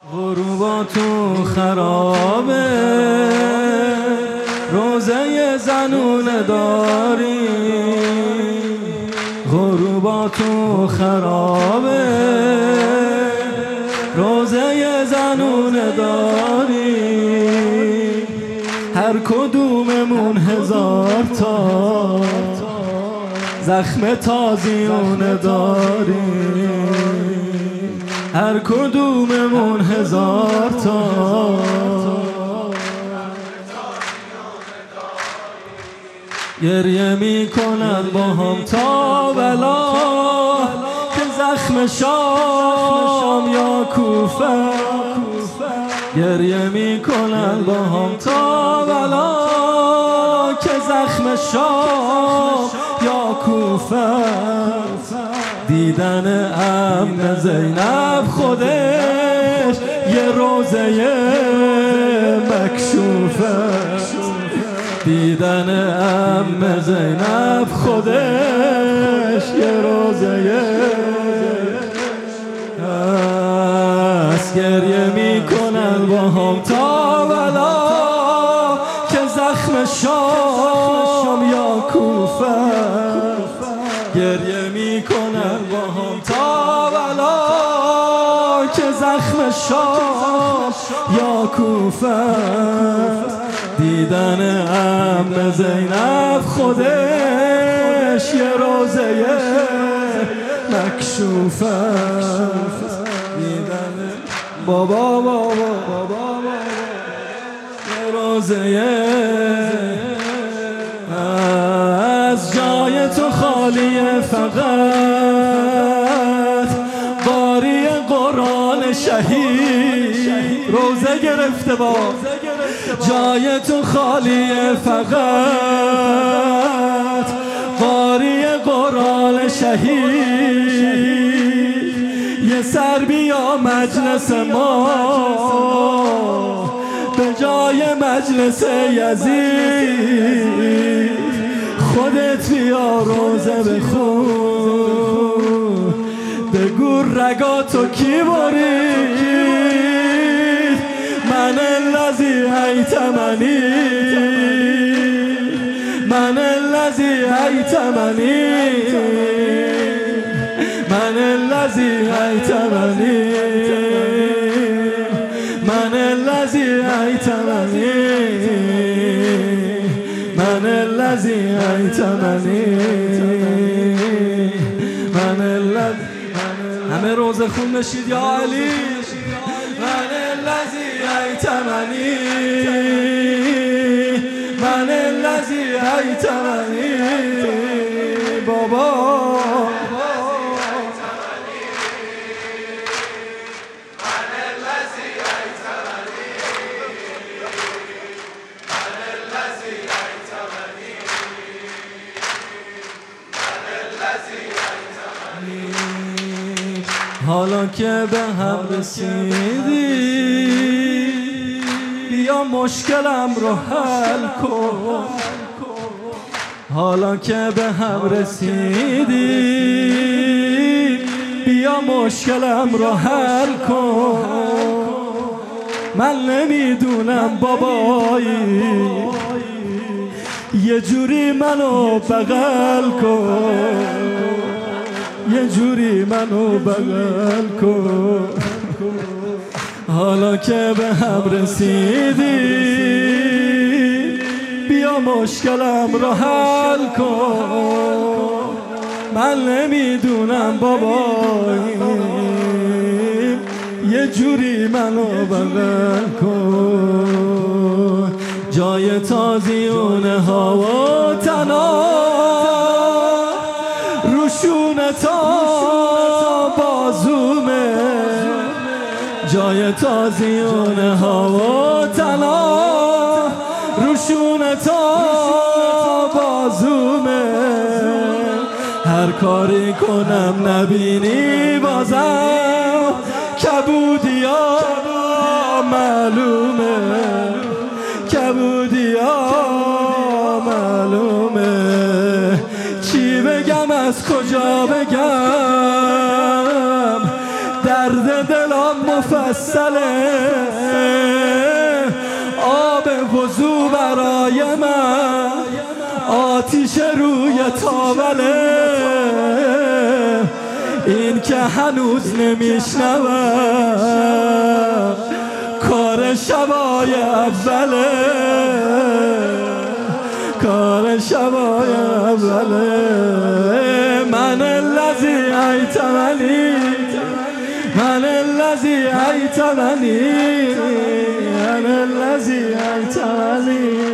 غروباتون خرابه، روزه زنونه داری. غروباتون خرابه، روزه زنونه داری. هر کدوممون هزار تا زخم تازیونه داری. هر کدوممون هزار تا گریه میکنن با هم تا بلا، که زخم شام یا کوفه. گریه میکنن با هم تا بلا، که زخم شام یا کوفه. دیدن عم زینب خودش یه روزه مکشوفه. دیدن عم زینب خودش یه روزه است. گریه میکنن با هم تا بلا، که زخم شام یا کوفه. گریه میکنن با هم تا بلا، که زخم شام یا کوفه. دیدن عم زینب خودش یه روزه مکشوفه. دیدن بابا یه روزه از جای تو خالیه، فقط قاری قرآن شهید روزه گرفته. با جای تو خالیه، فقط قاری قرآن شهید. یه سر بیا مجلس ما، به جای مجلس یزید. خودت بیا روزه بخون، بگو رگاتو کی برید. من الذی ایتمنی، من الذی ایتمنی، من الذی ایتمنی، من الذی ایتمنی، من الذی ایتمنی، من الذی. همه روزه خون نشید یا علی. من الذی ایتمنی، من الذی ایتمنی. بابا حالا که به هم رسیدی، بیا مشکلم رو حل کن. حالا که به هم رسیدی، بیا مشکلم رو حل کن. من نمیدونم بابایی، یه جوری منو بغل کن، یه جوری منو بغل کن. حالا که به هم رسیدی، بیا مشکلم رو حل کن. من نمیدونم بابایی، یه جوری منو بغل کن. جای تازیونه ها و تنا، روشونه تا بازومه. جای تازیونه ها و تنا، روشونه تا بازومه. هر کاری کنم نبینی بازم، کبودیا معلومه، کبودیا معلومه. چی بگم از کجا بگم، درد دلم مفصل مفصله، آب وضو برای من، آتیش روی تاوله، این که هنوز نمیشنوم کار شبای اوله، کار شبای اوله. من الذی ایتمنی، من الذی ایتمنی، من الذی ایتمنی.